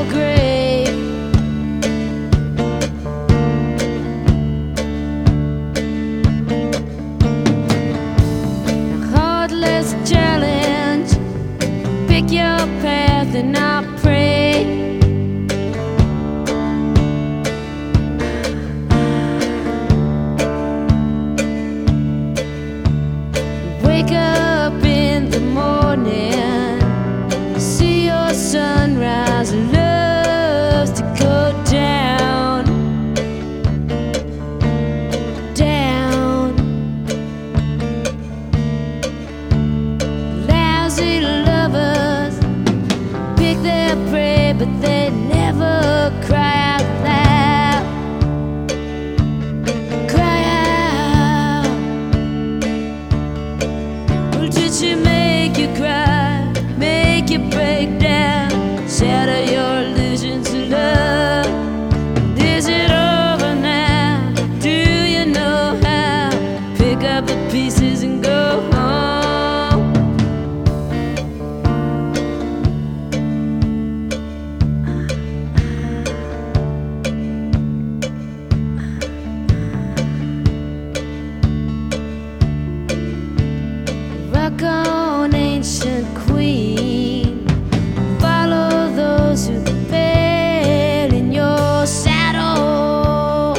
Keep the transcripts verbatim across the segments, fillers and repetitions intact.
your grave. A heartless challenge, pick your path and I pray. Wake up in the morning, see your sunrise, loves to go down, down. Lousy lovers pick their prey, but they never cry out loud. Cry out. Well, did she make you cry, make you break down, shatter your illusions of love? Is it over now? Do you know how? Pick up the pieces and go home. Rock on, ancient queen, follow those who fail in your saddle.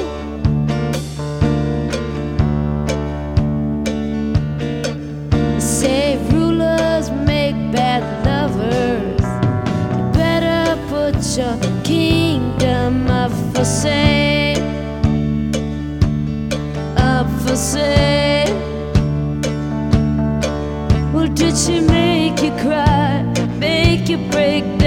Say rulers make bad lovers, you better put your kingdom up for sale, up for sale. Well, did she make you cry, make you break